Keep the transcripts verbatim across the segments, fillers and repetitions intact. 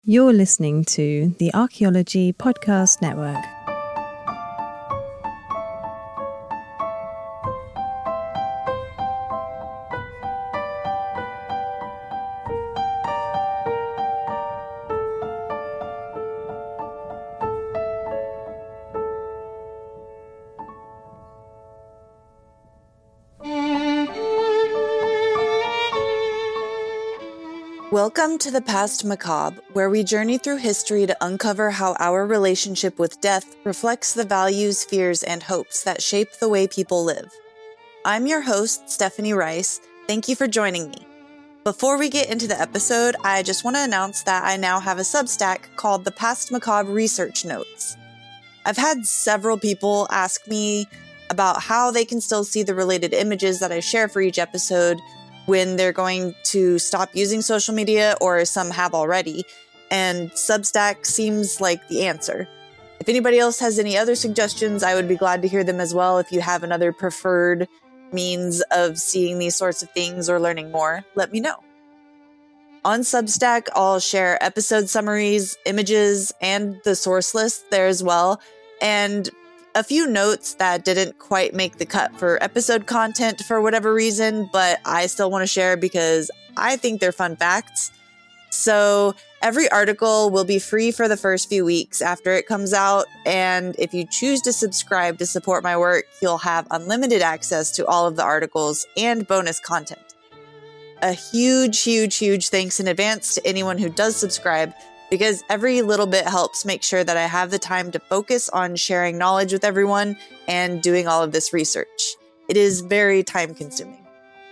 You're listening to the Archaeology Podcast Network. Welcome to the Past Macabre, where we journey through history to uncover how our relationship with death reflects the values, fears, and hopes that shape the way people live. I'm your host, Stephanie Rice. Thank you for joining me. Before we get into the episode, I just want to announce that I now have a Substack called the Past Macabre Research Notes. I've had several people ask me about how they can still see the related images that I share for each episode when they're going to stop using social media, or some have already, and Substack seems like the answer. If anybody else has any other suggestions, I would be glad to hear them as well. If you have another preferred means of seeing these sorts of things or learning more, let me know. On Substack, I'll share episode summaries, images, and the source list there as well, and a few notes that didn't quite make the cut for episode content for whatever reason, but I still want to share because I think they're fun facts. So every article will be free for the first few weeks after it comes out, and if you choose to subscribe to support my work, you'll have unlimited access to all of the articles and bonus content. A huge, huge, huge thanks in advance to anyone who does subscribe, because every little bit helps make sure that I have the time to focus on sharing knowledge with everyone and doing all of this research. It is very time consuming.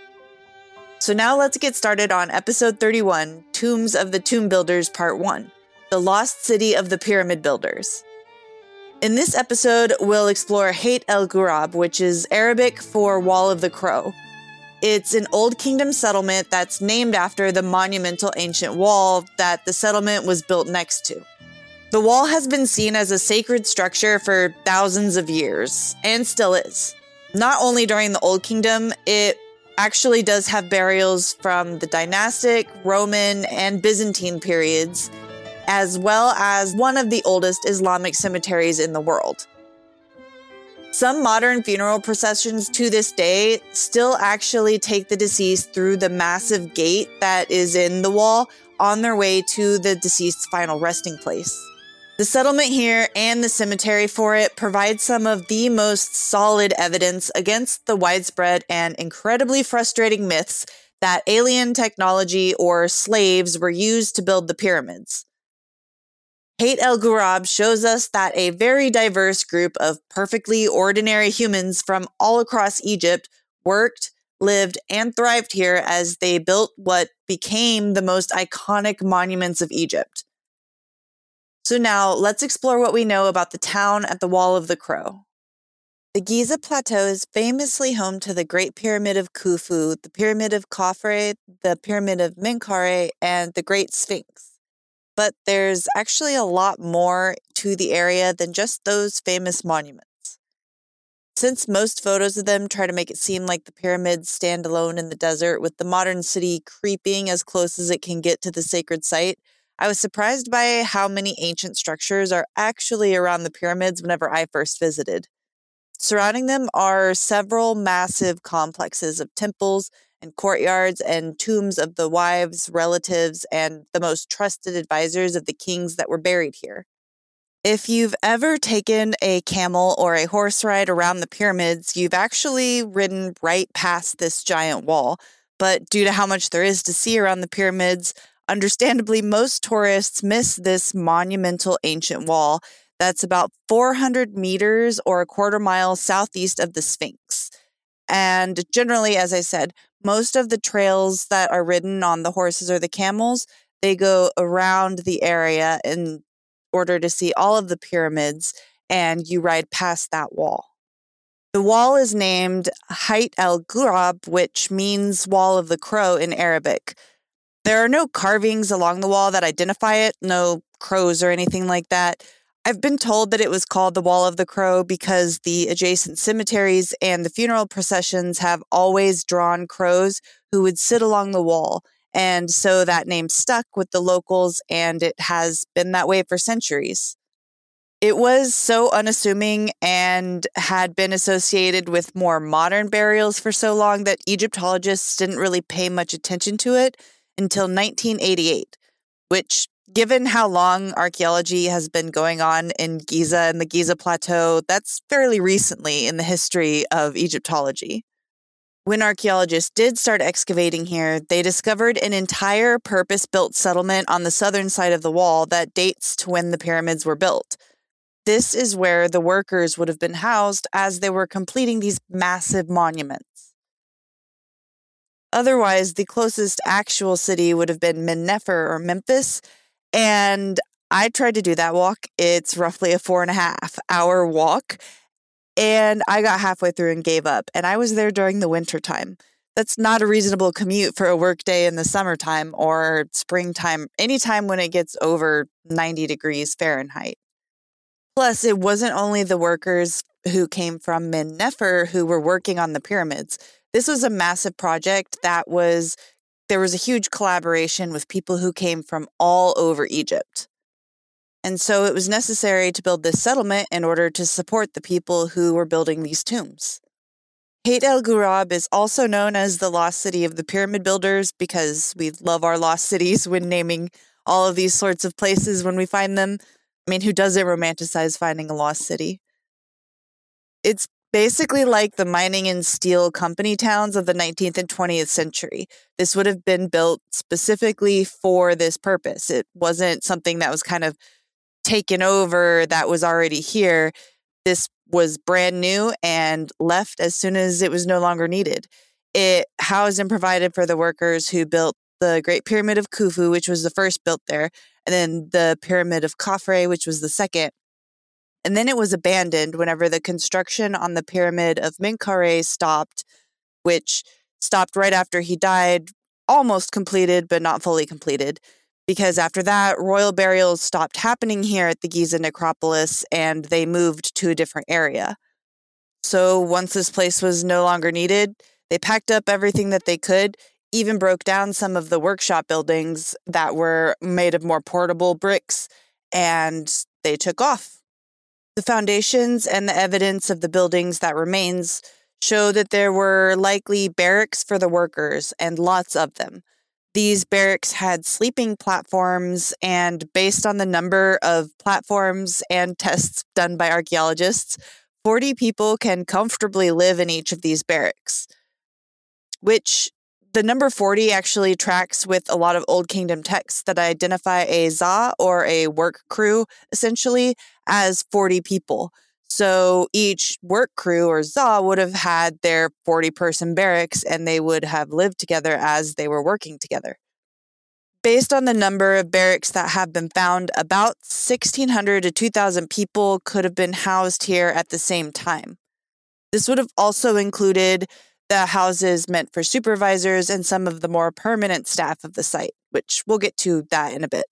So now let's get started on episode thirty-one, Tombs of the Tomb Builders Part one, The Lost City of the Pyramid Builders. In this episode, we'll explore Hayt el Ghurab, which is Arabic for Wall of the Crow. It's an Old Kingdom settlement that's named after the monumental ancient wall that the settlement was built next to. The wall has been seen as a sacred structure for thousands of years, and still is. Not only during the Old Kingdom, it actually does have burials from the dynastic, Roman, and Byzantine periods, as well as one of the oldest Islamic cemeteries in the world. Some modern funeral processions to this day still actually take the deceased through the massive gate that is in the wall on their way to the deceased's final resting place. The settlement here and the cemetery for it provide some of the most solid evidence against the widespread and incredibly frustrating myths that alien technology or slaves were used to build the pyramids. Hayt el Ghurab shows us that a very diverse group of perfectly ordinary humans from all across Egypt worked, lived, and thrived here as they built what became the most iconic monuments of Egypt. So now, let's explore what we know about the town at the Wall of the Crow. The Giza Plateau is famously home to the Great Pyramid of Khufu, the Pyramid of Khafre, the Pyramid of Menkaure, and the Great Sphinx. But there's actually a lot more to the area than just those famous monuments. Since most photos of them try to make it seem like the pyramids stand alone in the desert, with the modern city creeping as close as it can get to the sacred site, I was surprised by how many ancient structures are actually around the pyramids whenever I first visited. Surrounding them are several massive complexes of temples and courtyards and tombs of the wives, relatives, and the most trusted advisors of the kings that were buried here. If you've ever taken a camel or a horse ride around the pyramids, you've actually ridden right past this giant wall. But due to how much there is to see around the pyramids, understandably, most tourists miss this monumental ancient wall that's about four hundred meters or a quarter mile southeast of the Sphinx. And generally, as I said, most of the trails that are ridden on the horses or the camels, they go around the area in order to see all of the pyramids, and you ride past that wall. The wall is named Hayt el Ghurab, which means Wall of the Crow in Arabic. There are no carvings along the wall that identify it, no crows or anything like that. I've been told that it was called the Wall of the Crow because the adjacent cemeteries and the funeral processions have always drawn crows who would sit along the wall And so that name stuck with the locals, and it has been that way for centuries. It was so unassuming and had been associated with more modern burials for so long that Egyptologists didn't really pay much attention to it until nineteen eighty-eight, which, given how long archaeology has been going on in Giza and the Giza Plateau, that's fairly recently in the history of Egyptology. When archaeologists did start excavating here, they discovered an entire purpose-built settlement on the southern side of the wall that dates to when the pyramids were built. This is where the workers would have been housed as they were completing these massive monuments. Otherwise, the closest actual city would have been Mennefer or Memphis, and I tried to do that walk. It's roughly a four and a half hour walk, and I got halfway through and gave up, and I was there during the winter time. That's not a reasonable commute for a workday in the summertime or springtime, anytime when it gets over ninety degrees Fahrenheit. Plus, it wasn't only the workers who came from Mennefer who were working on the pyramids. This was a massive project that was, there was a huge collaboration with people who came from all over Egypt. And so it was necessary to build this settlement in order to support the people who were building these tombs. Hayt el Ghurab is also known as the lost city of the pyramid builders because we love our lost cities when naming all of these sorts of places when we find them. I mean, who doesn't romanticize finding a lost city? It's basically like the mining and steel company towns of the nineteenth and twentieth century. This would have been built specifically for this purpose. It wasn't something that was kind of taken over that was already here. This was brand new and left as soon as it was no longer needed. It housed and provided for the workers who built the Great Pyramid of Khufu, which was the first built there, and then the Pyramid of Khafre, which was the second. And then it was abandoned whenever the construction on the Pyramid of Menkaure stopped, which stopped right after he died, almost completed, but not fully completed. Because after that, royal burials stopped happening here at the Giza necropolis, and they moved to a different area. So once this place was no longer needed, they packed up everything that they could, even broke down some of the workshop buildings that were made of more portable bricks, and they took off. The foundations and the evidence of the buildings that remains show that there were likely barracks for the workers, and lots of them. These barracks had sleeping platforms, and based on the number of platforms and tests done by archaeologists, forty people can comfortably live in each of these barracks, which the number forty actually tracks with a lot of Old Kingdom texts that identify a za, or a work crew, essentially, as forty people. So each work crew, or za, would have had their forty-person barracks, and they would have lived together as they were working together. Based on the number of barracks that have been found, about sixteen hundred to two thousand people could have been housed here at the same time. This would have also included the houses meant for supervisors and some of the more permanent staff of the site, which we'll get to that in a bit.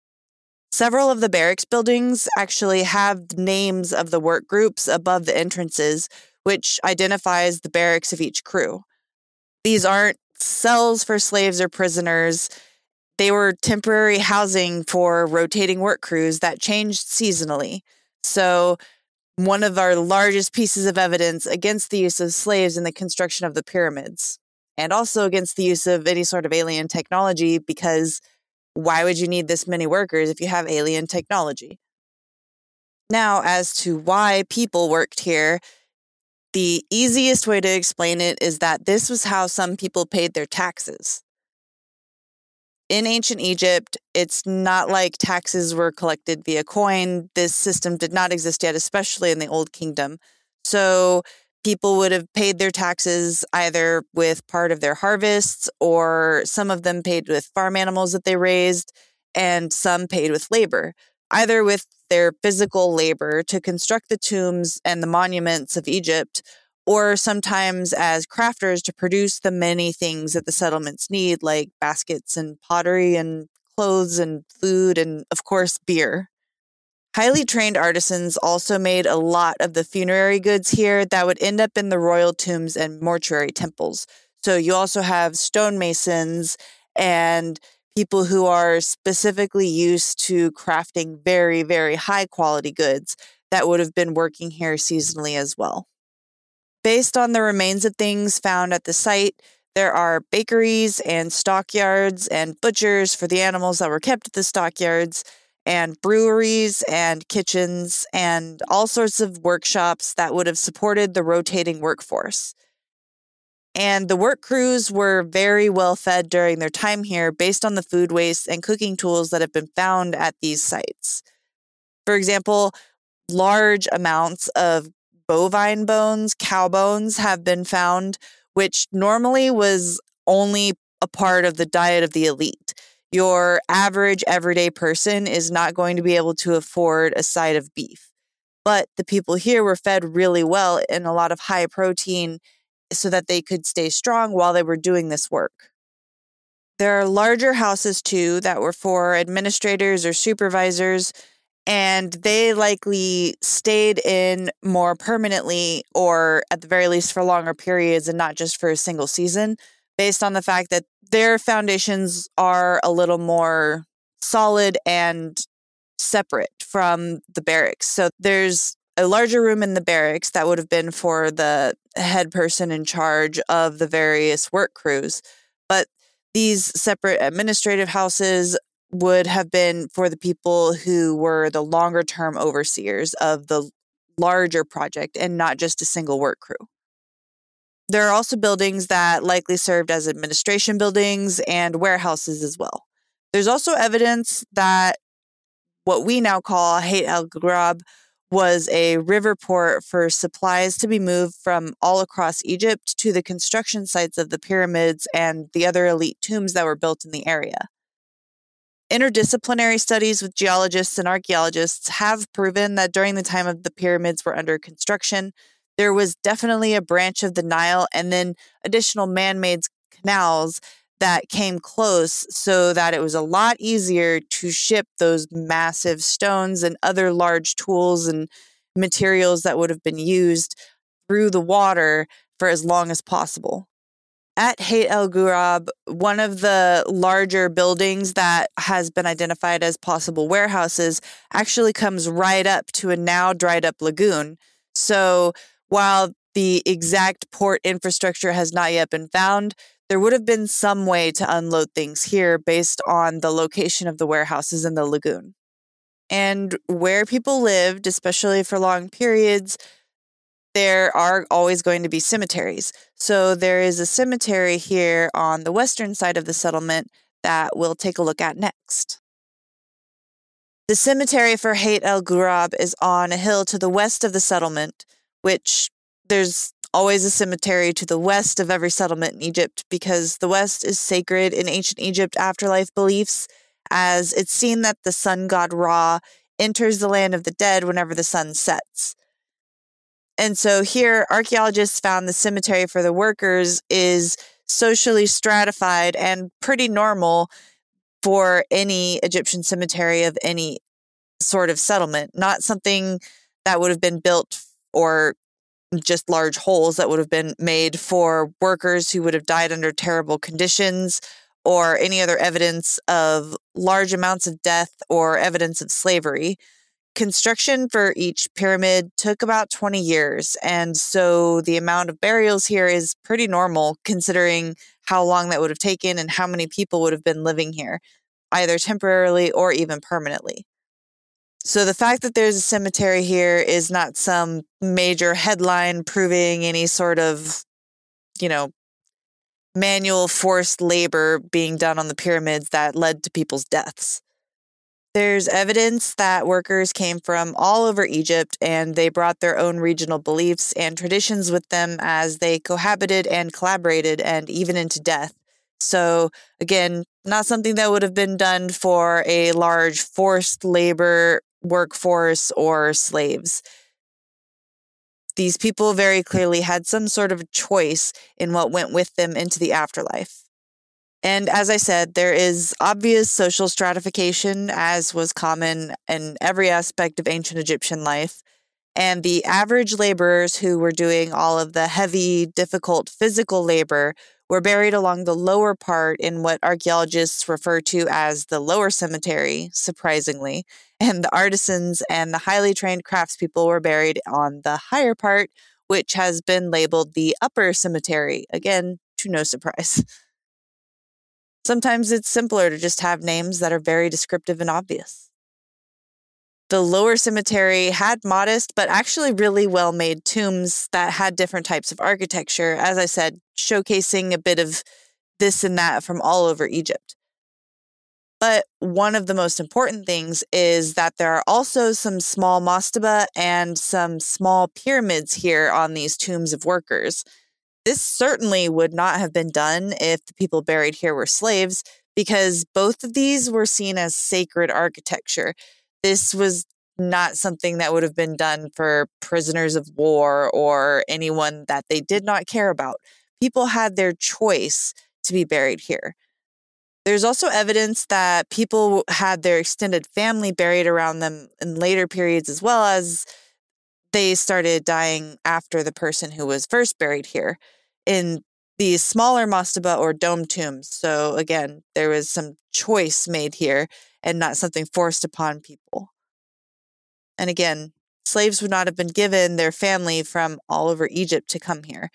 Several of the barracks buildings actually have names of the work groups above the entrances, which identifies the barracks of each crew. These aren't cells for slaves or prisoners. They were temporary housing for rotating work crews that changed seasonally. So one of our largest pieces of evidence against the use of slaves in the construction of the pyramids, and also against the use of any sort of alien technology, because why would you need this many workers if you have alien technology? Now, as to why people worked here, the easiest way to explain it is that this was how some people paid their taxes. In ancient Egypt, it's not like taxes were collected via coin. This system did not exist yet, especially in the Old Kingdom. So people would have paid their taxes either with part of their harvests, or some of them paid with farm animals that they raised, and some paid with labor, either with their physical labor to construct the tombs and the monuments of Egypt, or sometimes as crafters to produce the many things that the settlements need, like baskets and pottery and clothes and food and, of course, beer. Highly trained artisans also made a lot of the funerary goods here that would end up in the royal tombs and mortuary temples. So you also have stonemasons and people who are specifically used to crafting very, very high quality goods that would have been working here seasonally as well. Based on the remains of things found at the site, there are bakeries and stockyards and butchers for the animals that were kept at the stockyards, and breweries and kitchens and all sorts of workshops that would have supported the rotating workforce. And the work crews were very well fed during their time here based on the food waste and cooking tools that have been found at these sites. For example, large amounts of bovine bones, cow bones have been found, which normally was only a part of the diet of the elite. Your average everyday person is not going to be able to afford a side of beef. But the people here were fed really well in a lot of high protein so that they could stay strong while they were doing this work. There are larger houses too that were for administrators or supervisors, and they likely stayed in more permanently or at the very least for longer periods and not just for a single season, based on the fact that their foundations are a little more solid and separate from the barracks. So there's a larger room in the barracks that would have been for the head person in charge of the various work crews. But these separate administrative houses would have been for the people who were the longer term overseers of the larger project and not just a single work crew. There are also buildings that likely served as administration buildings and warehouses as well. There's also evidence that what we now call Hayt al Ghurab was a river port for supplies to be moved from all across Egypt to the construction sites of the pyramids and the other elite tombs that were built in the area. Interdisciplinary studies with geologists and archaeologists have proven that during the time of the pyramids were under construction, there was definitely a branch of the Nile and then additional man-made canals that came close so that it was a lot easier to ship those massive stones and other large tools and materials that would have been used through the water for as long as possible. At Hayt al Ghurab, one of the larger buildings that has been identified as possible warehouses actually comes right up to a now dried up lagoon. So while the exact port infrastructure has not yet been found, there would have been some way to unload things here based on the location of the warehouses in the lagoon. And where people lived, especially for long periods, there are always going to be cemeteries. So there is a cemetery here on the western side of the settlement that we'll take a look at next. The cemetery for Hayt al Ghurab is on a hill to the west of the settlement, which there's always a cemetery to the west of every settlement in Egypt because the west is sacred in ancient Egypt afterlife beliefs, as it's seen that the sun god Ra enters the land of the dead whenever the sun sets. And so here, archaeologists found the cemetery for the workers is socially stratified and pretty normal for any Egyptian cemetery of any sort of settlement, not something that would have been built or just large holes that would have been made for workers who would have died under terrible conditions or any other evidence of large amounts of death or evidence of slavery. Construction for each pyramid took about twenty years, and so the amount of burials here is pretty normal considering how long that would have taken and how many people would have been living here, either temporarily or even permanently. So the fact that there's a cemetery here is not some major headline proving any sort of, you know, manual forced labor being done on the pyramids that led to people's deaths. There's evidence that workers came from all over Egypt and they brought their own regional beliefs and traditions with them as they cohabited and collaborated and even into death. So again, not something that would have been done for a large forced labor workforce or slaves. These people very clearly had some sort of choice in what went with them into the afterlife. And as I said, there is obvious social stratification, as was common in every aspect of ancient Egyptian life. And the average laborers who were doing all of the heavy, difficult physical labor were buried along the lower part in what archaeologists refer to as the lower cemetery, surprisingly. And the artisans and the highly trained craftspeople were buried on the higher part, which has been labeled the upper cemetery, again, to no surprise. Sometimes it's simpler to just have names that are very descriptive and obvious. The lower cemetery had modest, but actually really well-made tombs that had different types of architecture, as I said, showcasing a bit of this and that from all over Egypt. But one of the most important things is that there are also some small mastaba and some small pyramids here on these tombs of workers. This certainly would not have been done if the people buried here were slaves, because both of these were seen as sacred architecture. This was not something that would have been done for prisoners of war or anyone that they did not care about. People had their choice to be buried here. There's also evidence that people had their extended family buried around them in later periods, as well as they started dying after the person who was first buried here in these smaller mastaba or dome tombs. So again, there was some choice made here and not something forced upon people. And again, slaves would not have been given their family from all over Egypt to come here.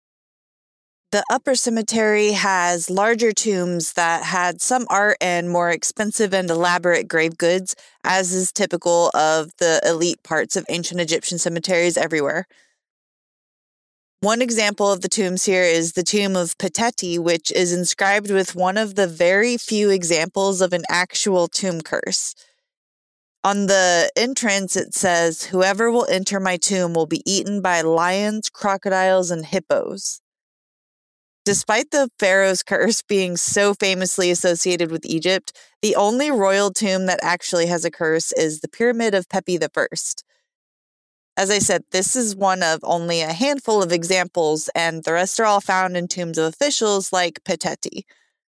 The upper cemetery has larger tombs that had some art and more expensive and elaborate grave goods, as is typical of the elite parts of ancient Egyptian cemeteries everywhere. One example of the tombs here is the tomb of Peteti, which is inscribed with one of the very few examples of an actual tomb curse. On the entrance, it says, "Whoever will enter my tomb will be eaten by lions, crocodiles, and hippos." Despite the pharaoh's curse being so famously associated with Egypt, the only royal tomb that actually has a curse is the Pyramid of Pepi the First. As I said, this is one of only a handful of examples, and the rest are all found in tombs of officials like Peteti.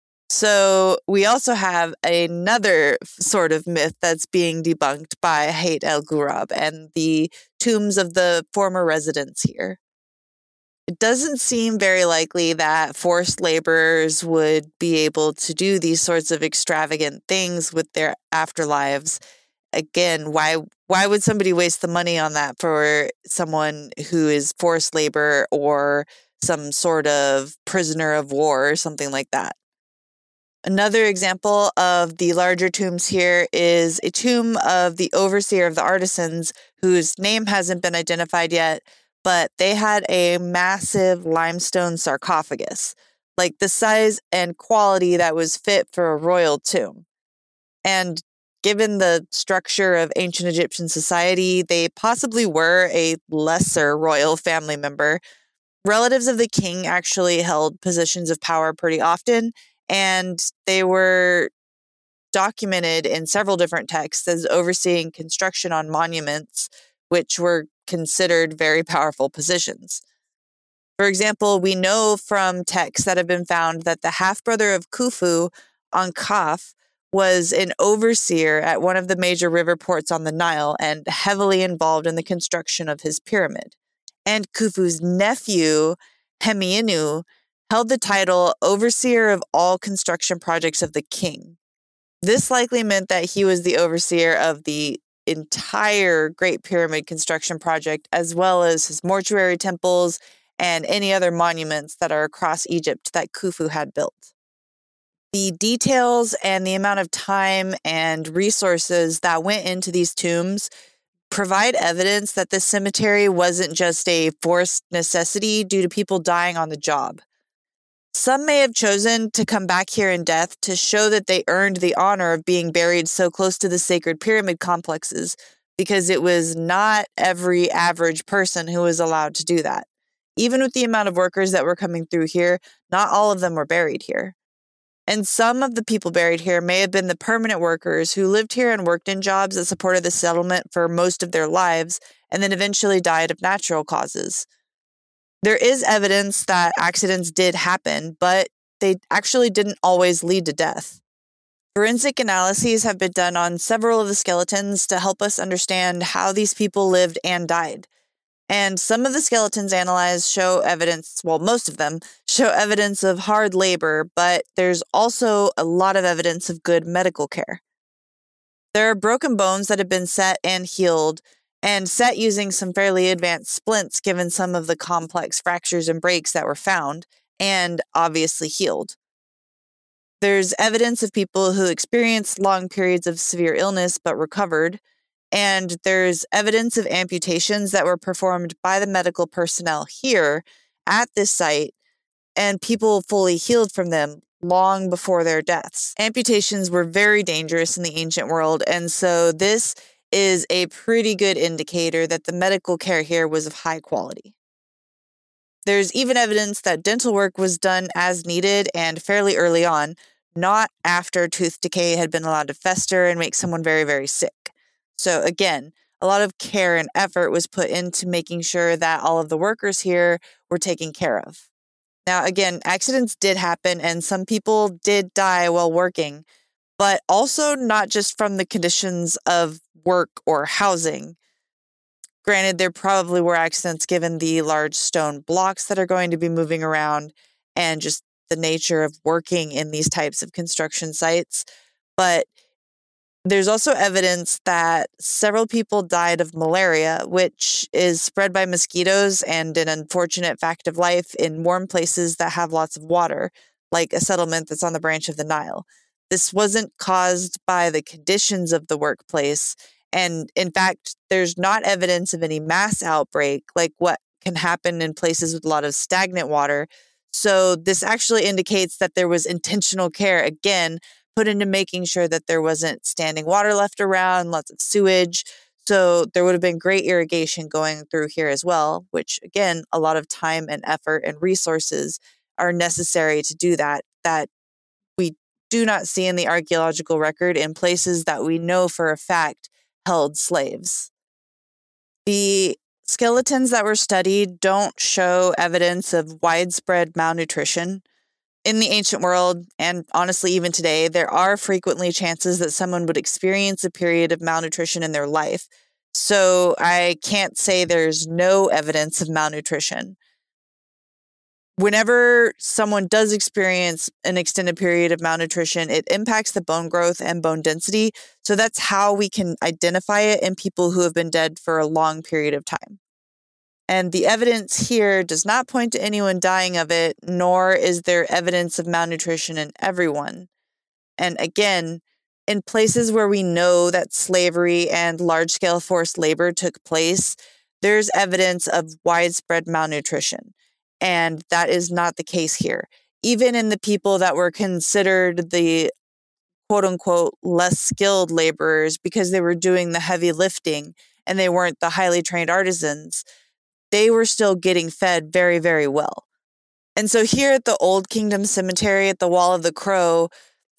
So we also have another sort of myth that's being debunked by Hayat el-Ghurab and the tombs of the former residents here. It doesn't seem very likely that forced laborers would be able to do these sorts of extravagant things with their afterlives. Again, why why would somebody waste the money on that for someone who is forced labor or some sort of prisoner of war or something like that? Another example of the larger tombs here is a tomb of the overseer of the artisans, whose name hasn't been identified yet, but they had a massive limestone sarcophagus, like the size and quality that was fit for a royal tomb. And given the structure of ancient Egyptian society, they possibly were a lesser royal family member. Relatives of the king actually held positions of power pretty often, and they were documented in several different texts as overseeing construction on monuments, which were considered very powerful positions. For example, we know from texts that have been found that the half-brother of Khufu, Ankaf, was an overseer at one of the major river ports on the Nile and heavily involved in the construction of his pyramid. And Khufu's nephew, Hemiinu, held the title Overseer of all construction projects of the king. This likely meant that he was the overseer of the entire Great Pyramid construction project, as well as his mortuary temples and any other monuments that are across Egypt that Khufu had built. The details and the amount of time and resources that went into these tombs provide evidence that this cemetery wasn't just a forced necessity due to people dying on the job. Some may have chosen to come back here in death to show that they earned the honor of being buried so close to the sacred pyramid complexes, because it was not every average person who was allowed to do that. Even with the amount of workers that were coming through here, not all of them were buried here. And some of the people buried here may have been the permanent workers who lived here and worked in jobs that supported the settlement for most of their lives and then eventually died of natural causes. There is evidence that accidents did happen, but they actually didn't always lead to death. Forensic analyses have been done on several of the skeletons to help us understand how these people lived and died. And some of the skeletons analyzed show evidence, well, most of them show evidence of hard labor, but there's also a lot of evidence of good medical care. There are broken bones that have been set and healed, and set using some fairly advanced splints given some of the complex fractures and breaks that were found, and obviously healed. There's evidence of people who experienced long periods of severe illness but recovered, and there's evidence of amputations that were performed by the medical personnel here at this site, and people fully healed from them long before their deaths. Amputations were very dangerous in the ancient world, and so this is a pretty good indicator that the medical care here was of high quality. There's even evidence that dental work was done as needed and fairly early on, not after tooth decay had been allowed to fester and make someone very, very sick. So again, a lot of care and effort was put into making sure that all of the workers here were taken care of. Now, again, accidents did happen and some people did die while working, but also not just from the conditions of work or housing. Granted, there probably were accidents given the large stone blocks that are going to be moving around and just the nature of working in these types of construction sites. But there's also evidence that several people died of malaria, which is spread by mosquitoes and an unfortunate fact of life in warm places that have lots of water, like a settlement that's on the branch of the Nile. This wasn't caused by the conditions of the workplace. And in fact, there's not evidence of any mass outbreak like what can happen in places with a lot of stagnant water. So this actually indicates that there was intentional care, again, put into making sure that there wasn't standing water left around, lots of sewage. So there would have been great irrigation going through here as well, which again, a lot of time and effort and resources are necessary to do that, that we do not see in the archaeological record in places that we know for a fact held slaves. The skeletons that were studied don't show evidence of widespread malnutrition. In the ancient world, and honestly even today, there are frequently chances that someone would experience a period of malnutrition in their life. So I can't say there's no evidence of malnutrition. Whenever someone does experience an extended period of malnutrition, it impacts the bone growth and bone density. So that's how we can identify it in people who have been dead for a long period of time. And the evidence here does not point to anyone dying of it, nor is there evidence of malnutrition in everyone. And again, in places where we know that slavery and large-scale forced labor took place, there's evidence of widespread malnutrition. And that is not the case here. Even in the people that were considered the quote-unquote less skilled laborers because they were doing the heavy lifting and they weren't the highly trained artisans, they were still getting fed very, very well. And so here at the Old Kingdom Cemetery at the Wall of the Crow,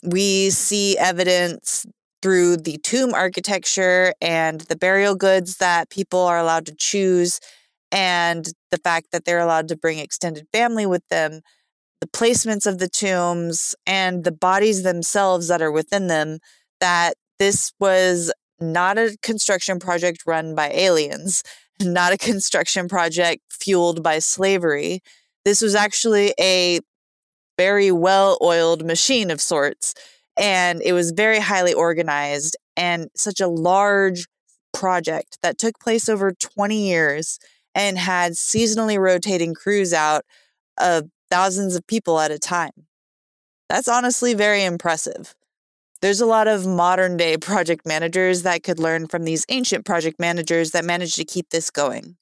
we see evidence through the tomb architecture and the burial goods that people are allowed to choose, and the fact that they're allowed to bring extended family with them, the placements of the tombs, and the bodies themselves that are within them, that this was not a construction project run by aliens, not a construction project fueled by slavery. This was actually a very well-oiled machine of sorts, and it was very highly organized and such a large project that took place over twenty years and had seasonally rotating crews out of thousands of people at a time. That's honestly very impressive. There's a lot of modern-day project managers that could learn from these ancient project managers that managed to keep this going.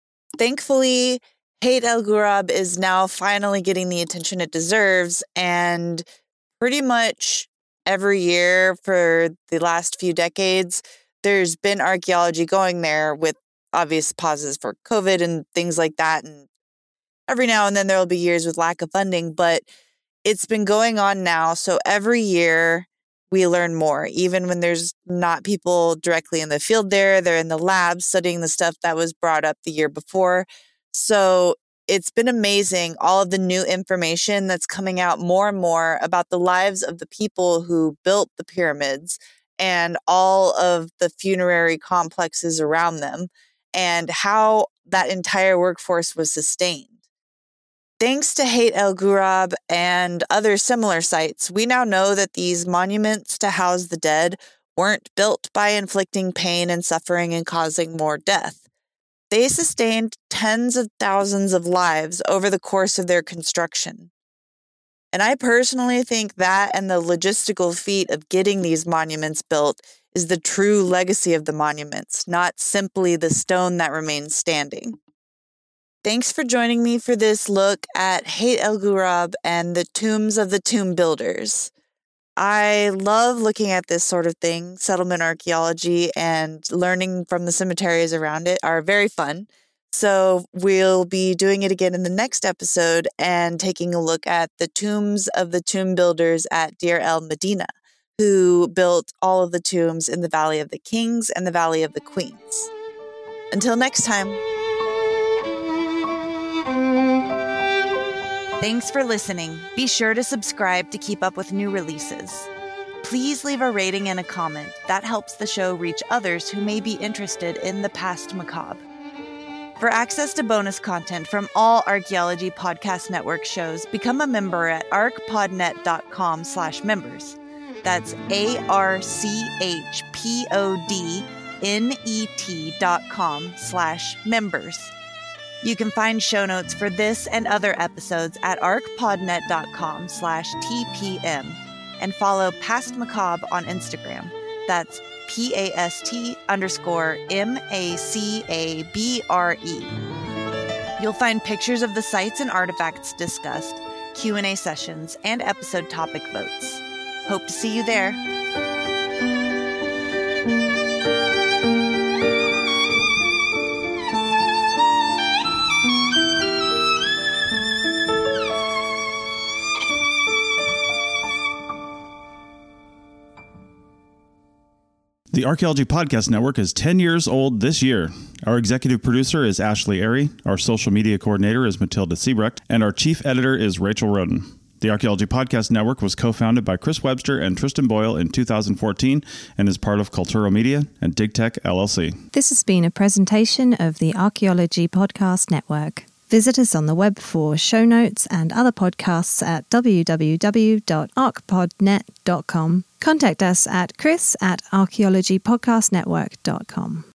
Thankfully, Hayt El Ghurab is now finally getting the attention it deserves, and pretty much every year for the last few decades, there's been archaeology going there with obvious pauses for COVID and things like that, and every now and then there will be years with lack of funding, but it's been going on now, so every year we learn more. Even when there's not people directly in the field there, they're in the lab studying the stuff that was brought up the year before. So it's been amazing, all of the new information that's coming out more and more about the lives of the people who built the pyramids and all of the funerary complexes around them and how that entire workforce was sustained. Thanks to Hayt El Ghurab and other similar sites, we now know that these monuments to house the dead weren't built by inflicting pain and suffering and causing more death. They sustained tens of thousands of lives over the course of their construction. And I personally think that and the logistical feat of getting these monuments built is the true legacy of the monuments, not simply the stone that remains standing. Thanks for joining me for this look at Hayt El Ghurab and the tombs of the tomb builders. I love looking at this sort of thing. Settlement archaeology and learning from the cemeteries around it are very fun. So we'll be doing it again in the next episode and taking a look at the tombs of the tomb builders at Deir el Medina, who built all of the tombs in the Valley of the Kings and the Valley of the Queens. Until next time. Thanks for listening. Be sure to subscribe to keep up with new releases. Please leave a rating and a comment. That helps the show reach others who may be interested in the past macabre. For access to bonus content from all Archaeology Podcast Network shows, become a member at archpodnet.com slash members. That's A-R-C-H-P-O-D-N-E-T dot com slash members. You can find show notes for this and other episodes at archpodnet.com slash TPM and follow Past Macabre on Instagram. That's P-A-S-T underscore M-A-C-A-B-R-E. You'll find pictures of the sites and artifacts discussed, Q and A sessions, and episode topic votes. Hope to see you there. The Archaeology Podcast Network is ten years old this year. Our executive producer is Ashley Airy, our social media coordinator is Matilda Siebrecht, and our chief editor is Rachel Roden. The Archaeology Podcast Network was co-founded by Chris Webster and Tristan Boyle in two thousand fourteen and is part of Culturo Media and DigTech L L C. This has been a presentation of the Archaeology Podcast Network. Visit us on the web for show notes and other podcasts at w w w dot archpodnet dot com. Contact us at chris at archaeology podcast network dot com.